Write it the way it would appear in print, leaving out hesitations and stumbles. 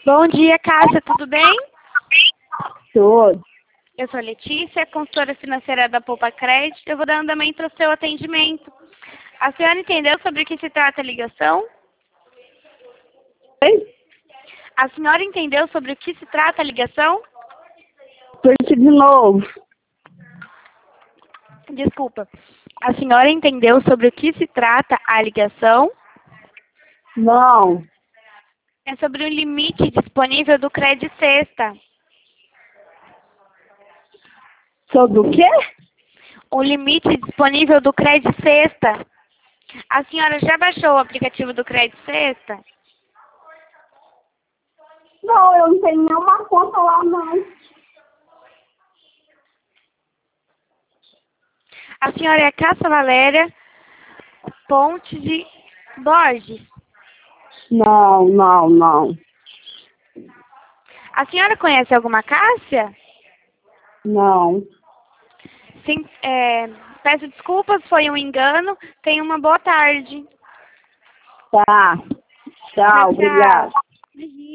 Bom dia, Cássia, tudo bem? Tudo. Eu sou a Letícia, consultora financeira da Poupa Crédito. Eu vou dar andamento ao seu atendimento. A senhora entendeu sobre o que se trata a ligação? Oi? A senhora entendeu sobre o que se trata a ligação? Pergunte de novo. Desculpa. A senhora entendeu sobre o que se trata a ligação? Não. É sobre o limite disponível do Cred Sexta. Sobre o quê? O limite disponível do Cred Sexta. A senhora já baixou o aplicativo do Cred Sexta? Não, eu não tenho nenhuma conta lá, não. A senhora é a Cássia Valéria Ponte de Borges. Não. A senhora conhece alguma Cássia? Não. Sim, peço desculpas, foi um engano. Tenha uma boa tarde. Tá. Tchau, Tchau, tchau. obrigada.